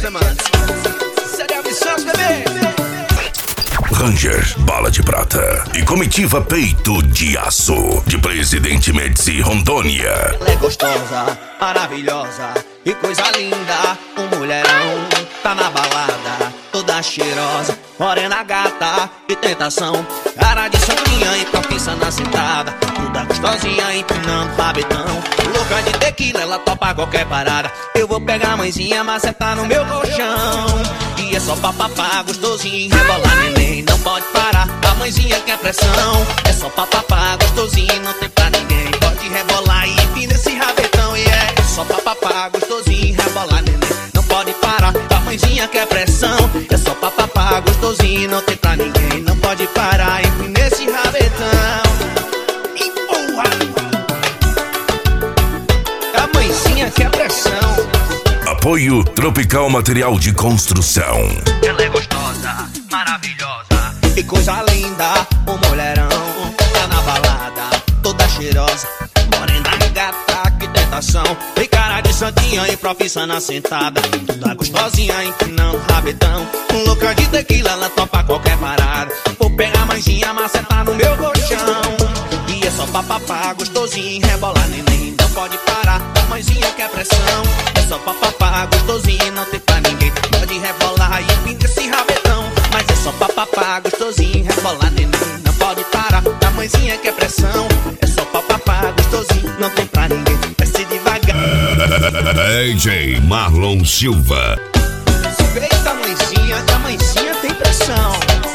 mano. Sério, Santos, bebê. Ranger, bala de prata e comitiva peito de aço de Presidente Médici, Rondônia. Ela é gostosa, maravilhosa e coisa linda. Um mulherão tá na balada, toda cheirosa, morena gata e tentação. Cara de santinha e profissa na sentada, toda gostosinha empinando rabetão. Louca de tequila, ela topa qualquer parada. Eu vou pegar a mãezinha, macetar no meu colchão. E é só papapá, gostosinho, rebolar neném, não pode parar. A mãezinha quer pressão. É só papapá, gostosinho, não tem pra ninguém. Pode rebolar e empina esse rabetão. E é só papapá, gostosinho, rebolar neném, não pode parar. A mãezinha quer pressão. É só papapá, gostosinho, não tem pra ninguém. Não pode parar, empina esse rabetão. Empurra. A mãezinha quer pressão. Apoio Tropical Material de Construção. Ela é gostosa, maravilhosa e coisa linda. O mulherão tá na balada, toda cheirosa, morena gata, que tentação. Tem cara de santinha e profissa na sentada, toda gostosinha empinando rabetão. Louca de tequila, ela topa qualquer parada. Vou pegar a manjinha, macetar no meu colchão. E é só papapá, gostosinho, rebolar neném, não pode parar. A mãezinha quer pressão. É só papapá, gostosinho, não tem pra ninguém. Pode rebolar e pinta esse rabetão. Mas é só papapá, gostosinho, rebolar neném, não pode parar. A mãezinha quer pressão. É só papapá, gostosinho, não tem pra ninguém. Desce devagar. DJ Marlon Silva. Respeita a mãezinha, que a mãezinha tem pressão.